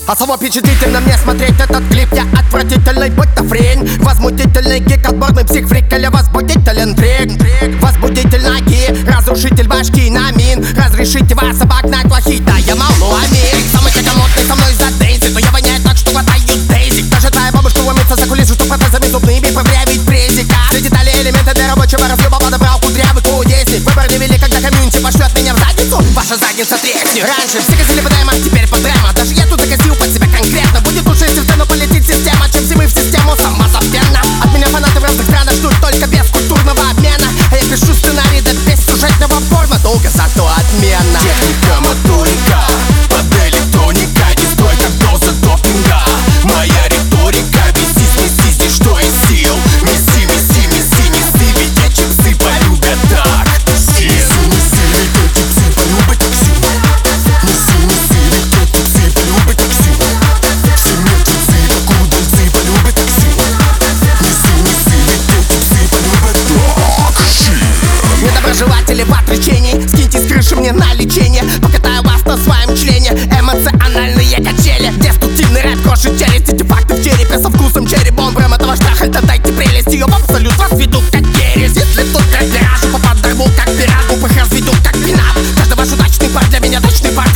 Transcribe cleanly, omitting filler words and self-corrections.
Особо впечатлительно мне смотреть этот клип. Я отвратительный, будто френь. Возмутительный гик, отборный псих-фрик или возбудителен трик. Возбудительный гик, разрушитель башки на мин. Разрешите вас обогнать плохие, да я молну амин. Самый тягомотный со мной за Дейзи, но я воняю так, что хватаю дейзик. Даже твоя бабушка ломится за кулисы, что протезами зубными проверяет презика. Все детали, элементы для рабочего разъеба подобрал кудрявый кудесник. Выбор не велик, когда комьюнити пошлет меня в задницу. Ваша задница треснет. Раньше все косили по даймам, теперь по драма. Даже я тут закосил под себя конкретно. Будет лучше, если в стену полетит система, чем зимы в систему самозабвенно. От меня фанаты в разных странах ждут только без культурного обмена. А я пишу сценарий да без сюжетного порно. Долго, зато отменно. Техника, моторика, под электроника. Не стой, как доза допинга. Моя риторика, виси, снеси, что из сил. Месси, месси, месси, неси, ведь эти псы полюбят так. Неси, неси, ведь эти псы полюбят так сильно. Неси, неси, ведь эти псы полюбят так сильно. Все мертвецы, как удальцы, полюбят так сильно. Неси, неси, ведь эти псы полюбят так сильно. Недоброжелатели в отречении, скиньте с крыши мне на лечение. Покатаю вас на своем члене. Эмоциональные качели, деструктивный рэп крошит челюсть. Эти факты в черепе со вкусом черри бомбрем этого штахальта. Дайте прелесть, ее в абсолют разведу как ересь. Если тут как пиражу, попад дорву как пирату. Их разведу как пинап. Каждый ваш удачный пар для меня точный пар.